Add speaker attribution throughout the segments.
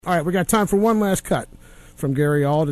Speaker 1: All right, we got time for one last cut from Gary Auld.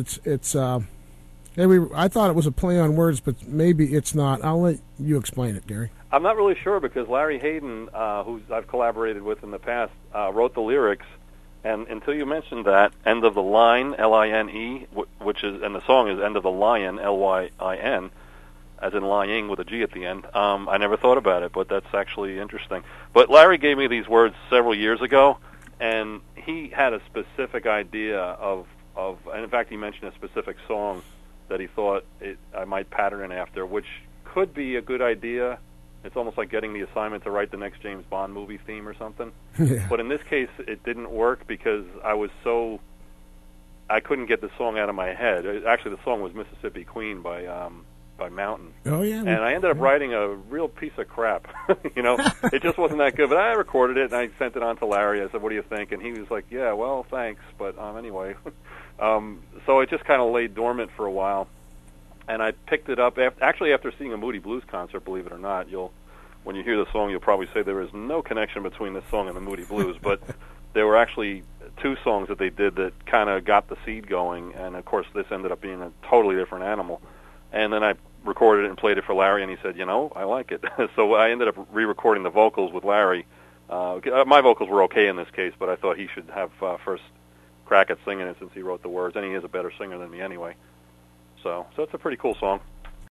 Speaker 1: I thought it was a play on words, but maybe it's not. I'll let you explain it, Gary.
Speaker 2: I'm not really sure because Larry Hayden, who I've collaborated with in the past, wrote the lyrics, and until you mentioned that, End of the Line, L-I-N-E, and the song is End of the Lion, L-Y-I-N, as in lying with a G at the end. I never thought about it, but that's actually interesting. But Larry gave me these words several years ago, and he had a specific idea of and in fact he mentioned a specific song that he thought I might pattern it after, which could be a good idea. It's almost like getting the assignment to write the next James Bond movie theme or something.
Speaker 1: Yeah.
Speaker 2: But in this case, it didn't work because I couldn't get the song out of my head. Actually, the song was Mississippi Queen by Mountain.
Speaker 1: Oh, yeah.
Speaker 2: And I ended up writing a real piece of crap. It just wasn't that good. But I recorded it, and I sent it on to Larry. I said, what do you think? And he was like, yeah, well, thanks. But anyway. So it just kind of lay dormant for a while. And I picked it up after seeing a Moody Blues concert, believe it or not. When you hear the song, you'll probably say there is no connection between this song and the Moody Blues. But there were actually two songs that they did that kind of got the seed going. And, of course, this ended up being a totally different animal. And then I recorded it and played it for Larry, and he said, I like it. So I ended up re-recording the vocals with Larry. My vocals were okay in this case, but I thought he should have first crack at singing it since he wrote the words, and he is a better singer than me anyway. So it's a pretty cool song.